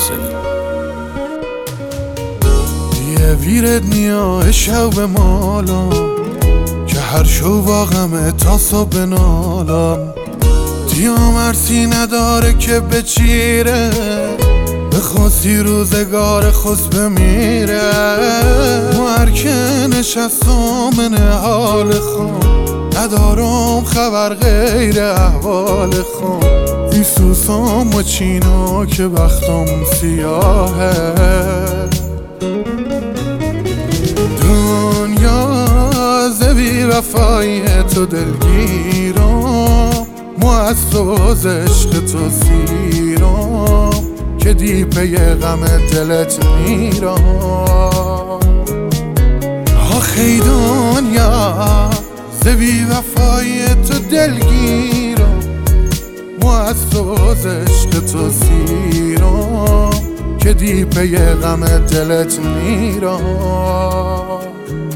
ناصری. یه ویرد نیاه شو مالم که هر شو واقعمه تا صبح نالم. دیا مرسی نداره که بچیره بخواستی روزگار خوش بمیره. مرکنش از من حال خون ندارم خبر غیر احوال خون. ایسوسام و چینا که بختم سیاهه. دنیا زبی وفایی تو دلگیرم، مؤسس عشق تو سیرم که دیپه غم دلت میرم. آخی دنیا زبی وفایی تو دلگیرم، مؤسس عشق تو سیرم که دیپه غم دلت میرم.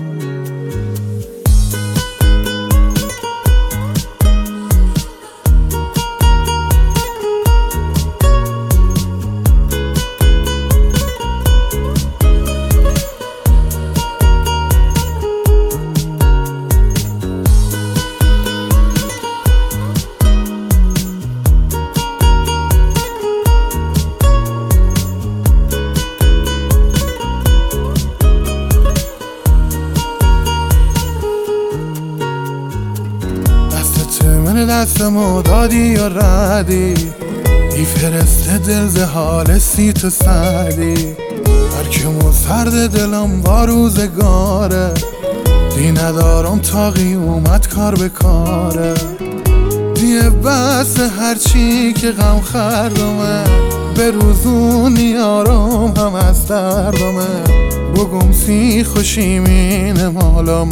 دستمو دادی یا ردی، ای فرسته دل ز حال سی تو سردی. هرکمو سرد دلم با روزگاره، دی ندارم تاقی اومد کار به کاره. دیه بس هرچی که غم خردمه، به روزون نیارم هم از دردمه. بگم سی خوشیمین مالم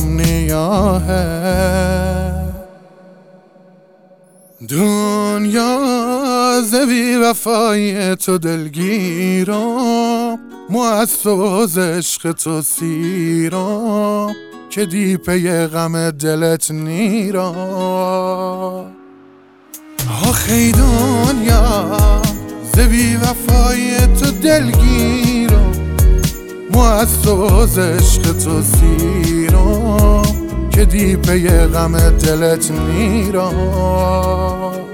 نیاهه. دنیا زبی وفایی تو دلگیرم، مؤسس عشق تو سیرم که دیپه غم دلت نیرم. آخی دنیا زبی وفایی تو دلگیرم، مؤسس عشق تو سیرم که دیپه غم دلت میرم.